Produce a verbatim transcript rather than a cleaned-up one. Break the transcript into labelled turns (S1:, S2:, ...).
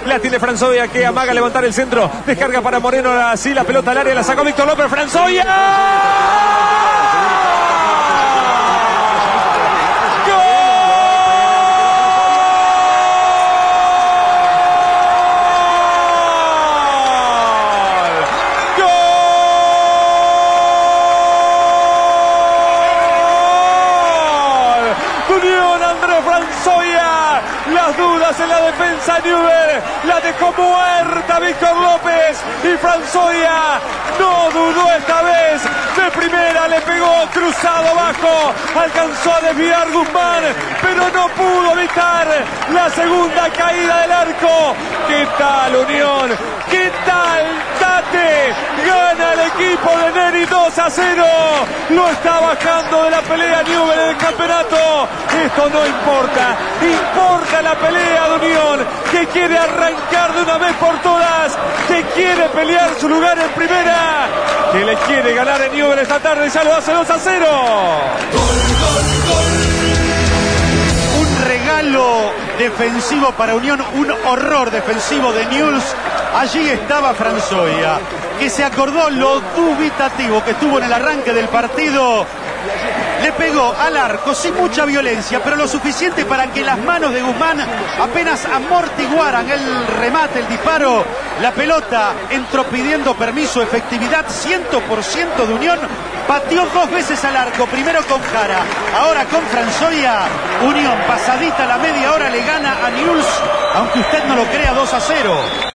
S1: La tiene Franzoya, que amaga levantar el centro. Descarga para Moreno, así la pelota al área, la sacó Víctor López. Franzoya. Unión, Andrés Franzoya. Las dudas en la defensa Newell's la dejó muerta Víctor López, y Franzoya no dudó esta vez. De primera le pegó cruzado abajo, alcanzó a desviar Guzmán, pero no pudo evitar la segunda caída del arco. ¿Qué tal Unión? ¿Qué tal Tate? Gana el equipo de Neri dos a cero. Lo está bajando de la pelea Newell's en el campeonato. Esto no importa, importa la pelea de Unión, que quiere arrancar de una vez por todas, que quiere pelear su lugar en primera, que le quiere ganar en Newell's esta tarde, ya lo hace dos a cero.
S2: Gol, gol, gol. Un regalo defensivo para Unión, un horror defensivo de Newell's. Allí estaba Franzoya, que se acordó lo dubitativo que estuvo en el arranque del partido. Le pegó al arco sin mucha violencia, pero lo suficiente para que las manos de Guzmán apenas amortiguaran el remate, el disparo. La pelota entró pidiendo permiso, efectividad cien por ciento de Unión. Pateó dos veces al arco, primero con Jara, ahora con Franzoya. Unión, pasadita la media hora, le gana a Newell's, aunque usted no lo crea, dos a cero.